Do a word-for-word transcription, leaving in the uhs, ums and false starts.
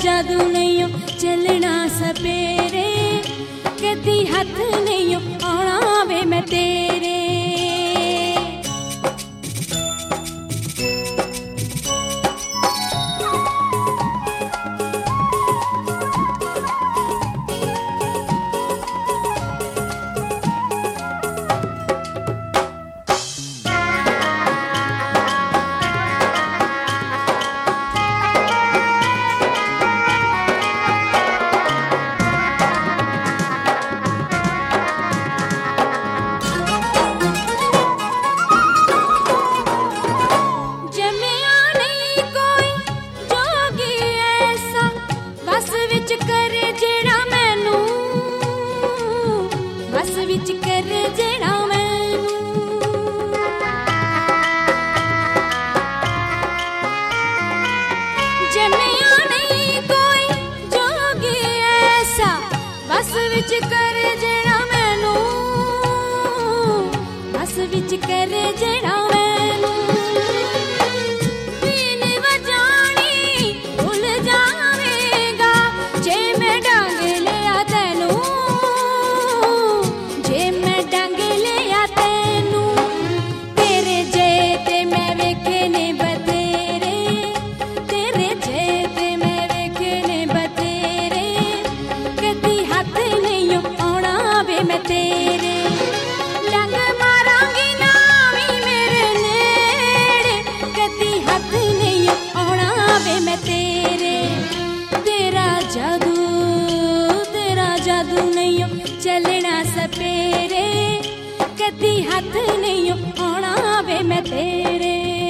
जादू नहीं चलना सपेरे, कदी हथ नहीं आना वे मैं तेरे। विच कर जेड़ा मैनू जमिया नहीं कोई जोगी ऐसा, बस विच कर जेड़ा मैनू, बस विच कर जेड़ा मैनू। बीन वजानी भुल जावेगा जे मैं डांग लिया तैनू, तेरे डंग मारांगी ना भी मेरे नेड़े, कदी हथ नहीं आना वे मैं तेरे। तेरा जादू तेरा जादू नहीं चलना सपेरे, कदी हथ नहीं आना वे मैं तेरे।